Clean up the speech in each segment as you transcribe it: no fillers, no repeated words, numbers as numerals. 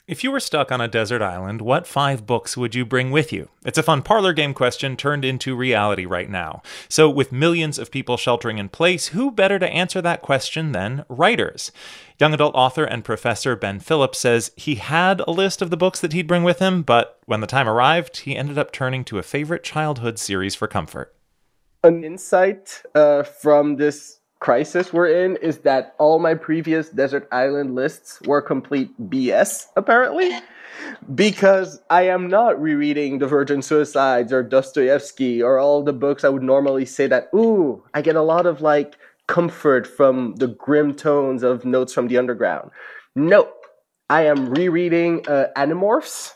If you were stuck on a desert island, what 5 books would you bring with you? It's a fun parlor game question turned into reality right now. So, with millions of people sheltering in place, who better to answer that question than writers? Young adult author and professor Ben Phillips says he had a list of the books that he'd bring with him, but when the time arrived, he ended up turning to a favorite childhood series for comfort. An insight from this crisis we're in is that all my previous desert island lists were complete BS, apparently, because I am not rereading The Virgin Suicides or Dostoevsky or all the books I would normally say that, ooh, I get a lot of comfort from the grim tones of Notes from the Underground. Nope. I am rereading Animorphs.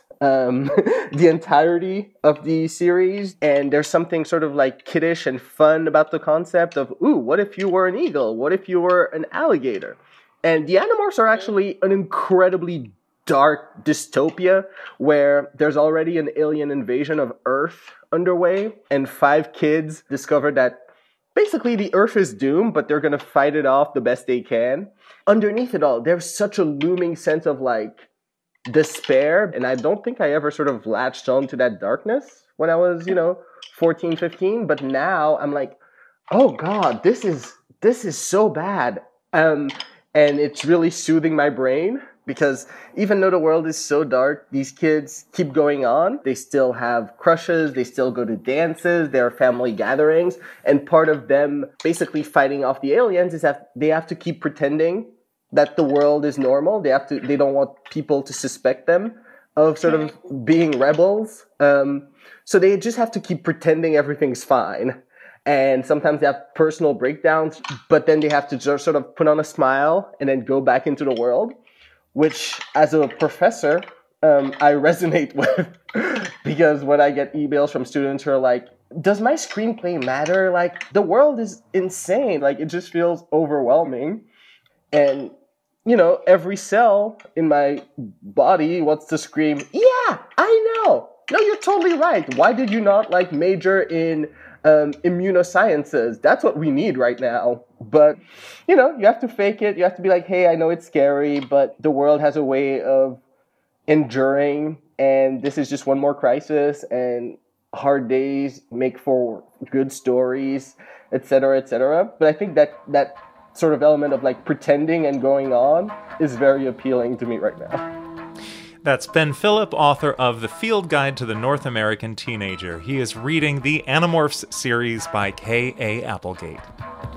The entirety of the series, and there's something sort of kiddish and fun about the concept of, ooh, what if you were an eagle? What if you were an alligator? And the Animorphs are actually an incredibly dark dystopia where there's already an alien invasion of Earth underway, and 5 kids discover that basically the Earth is doomed, but they're gonna fight it off the best they can. Underneath it all, there's such a looming sense of despair, and I don't think I ever sort of latched on to that darkness when I was 14, 15, but now I'm like, oh god, this is so bad, and it's really soothing my brain, because even though the world is so dark, these kids keep going on. They still have crushes, they still go to dances, there are family gatherings, and part of them basically fighting off the aliens is that they have to keep pretending that the world is normal. They don't want people to suspect them of sort of being rebels. So they just have to keep pretending everything's fine. And sometimes they have personal breakdowns, but then they have to just sort of put on a smile and then go back into the world, which as a professor, I resonate with, because when I get emails from students who are like, does my screenplay matter? The world is insane. It just feels overwhelming. And every cell in my body wants to scream, yeah, I know. No, you're totally right. Why did you not major in immunosciences? That's what we need right now. But, you have to fake it. You have to be like, hey, I know it's scary, but the world has a way of enduring, and this is just one more crisis, and hard days make for good stories, etc., etc. But I think that sort of element of pretending and going on is very appealing to me right now. That's Ben Phillip, author of The Field Guide to the North American Teenager. He is reading the Animorphs series by K.A. Applegate.